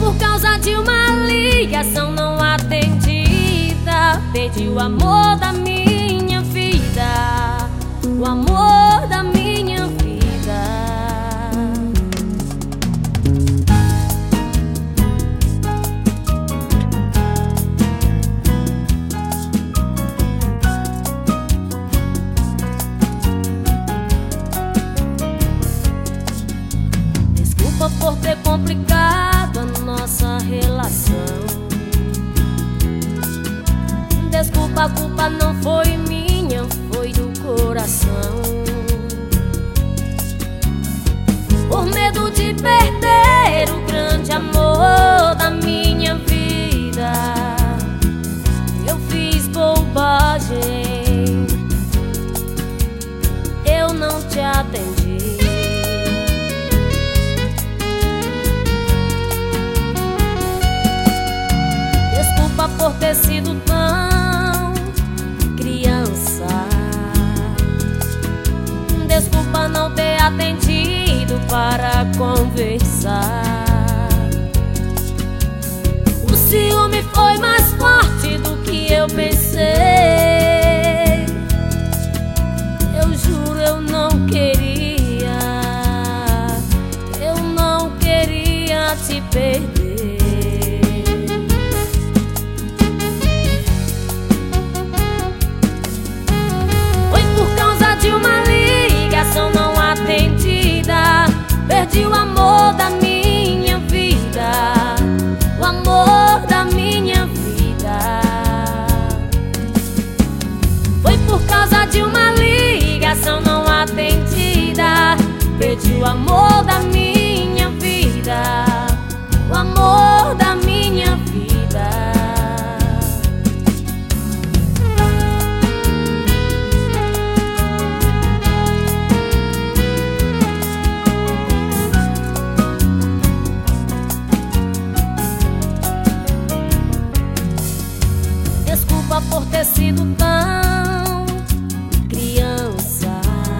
por causa de uma ligação não atendida. Perdi o amor da minha vida, o amor da minha vida. Desculpa por ter complicado a nossa relação. Desculpa, a culpa não foi minha, foi do coração. Por medo de perder o grande amor da minha vida, eu fiz bobagem, eu não te atendi. Desculpa por ter sido tão criança. Desculpa não ter atendido para conversar. O ciúme foi mais forte do que eu pensei. Eu juro, eu não queria te perder. De uma ligação não atendida, perdi o amor da minha vida, o amor da minha vida. Foi por causa de uma ligação não atendida, perdi o amor da minha vida, o amor da minha vida. Desculpa por ter sido tão criança.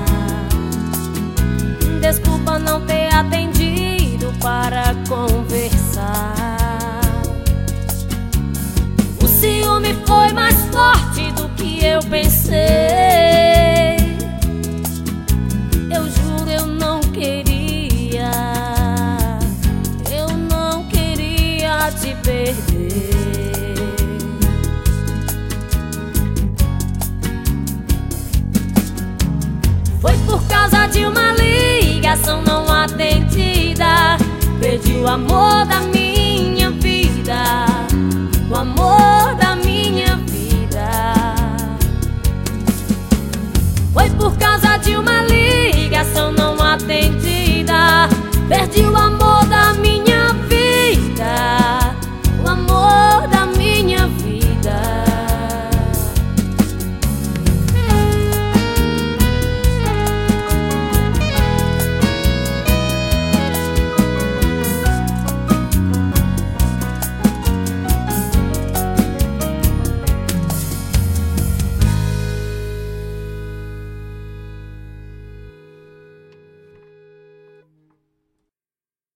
Desculpa não ter atendido para conversar. O ciúme foi mais forte do que eu pensei. Eu juro, eu não queria te perder. Foi por causa de uma ligação não atendida, perdi o amor da minha